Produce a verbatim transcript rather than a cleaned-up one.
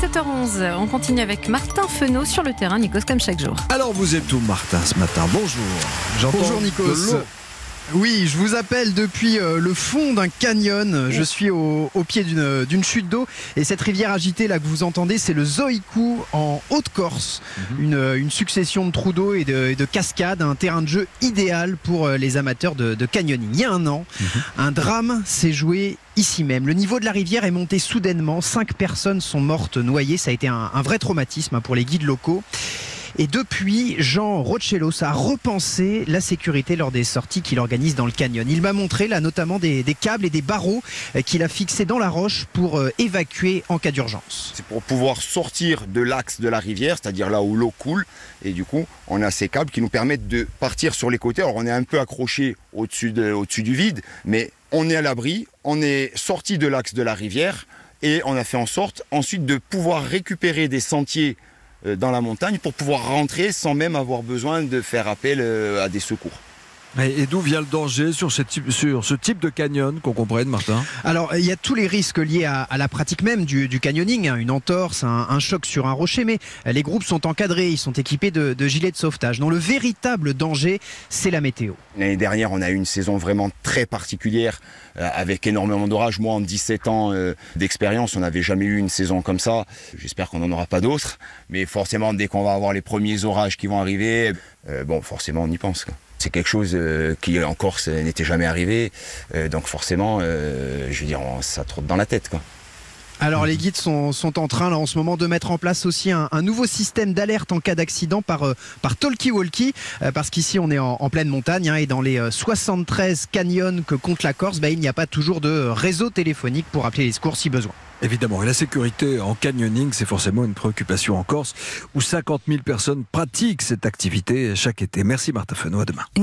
sept heures onze, on continue avec Martin Fenot sur le terrain, Nikos, comme chaque jour. Alors vous êtes où, Martin, ce matin? Bonjour. J'entends Bonjour Nikos. de l'eau. Oui, je vous appelle depuis euh, le fond d'un canyon. Je suis au, au pied d'une, d'une chute d'eau. Et cette rivière agitée là que vous entendez, c'est le Zoïcou en Haute-Corse. Mm-hmm. Une, une succession de trous d'eau et de, et de cascades. Un terrain de jeu idéal pour euh, les amateurs de, de canyoning. Il y a un an, mm-hmm. un drame s'est joué ici même. Le niveau de la rivière est monté soudainement. Cinq personnes sont mortes noyées. Ça a été un, un vrai traumatisme pour les guides locaux. Et depuis, Jean Rochelos a repensé la sécurité lors des sorties qu'il organise dans le canyon. Il m'a montré là notamment des, des câbles et des barreaux qu'il a fixés dans la roche pour euh, évacuer en cas d'urgence. C'est pour pouvoir sortir de l'axe de la rivière, c'est-à-dire là où l'eau coule. Et du coup, on a ces câbles qui nous permettent de partir sur les côtés. Alors on est un peu accroché au-dessus, de, au-dessus du vide, mais on est à l'abri, on est sorti de l'axe de la rivière et on a fait en sorte ensuite de pouvoir récupérer des sentiers dans la montagne pour pouvoir rentrer sans même avoir besoin de faire appel à des secours. Et d'où vient le danger sur ce type, sur ce type de canyon, qu'on comprenne, Martin? Alors, il y a tous les risques liés à, à la pratique même du, du canyoning, hein, une entorse, un, un choc sur un rocher, mais les groupes sont encadrés, ils sont équipés de, de gilets de sauvetage. Non, le véritable danger, c'est la météo. L'année dernière, on a eu une saison vraiment très particulière, euh, avec énormément d'orages. Moi, en dix-sept ans euh, d'expérience, on n'avait jamais eu une saison comme ça. J'espère qu'on n'en aura pas d'autres, mais forcément, dès qu'on va avoir les premiers orages qui vont arriver, euh, bon, forcément, on y pense, quoi. C'est quelque chose euh, qui en Corse n'était jamais arrivé, euh, donc forcément, euh, je veux dire, on, ça trotte dans la tête, quoi. Alors les guides sont, sont en train là en ce moment de mettre en place aussi un, un nouveau système d'alerte en cas d'accident par, euh, par talkie-walkie, euh, parce qu'ici on est en, en pleine montagne, hein, et dans les euh, soixante-treize canyons que compte la Corse, bah, il n'y a pas toujours de réseau téléphonique pour appeler les secours si besoin. Évidemment, et la sécurité en canyoning, c'est forcément une préoccupation en Corse, où cinquante mille personnes pratiquent cette activité chaque été. Merci Martin Fenot, à demain.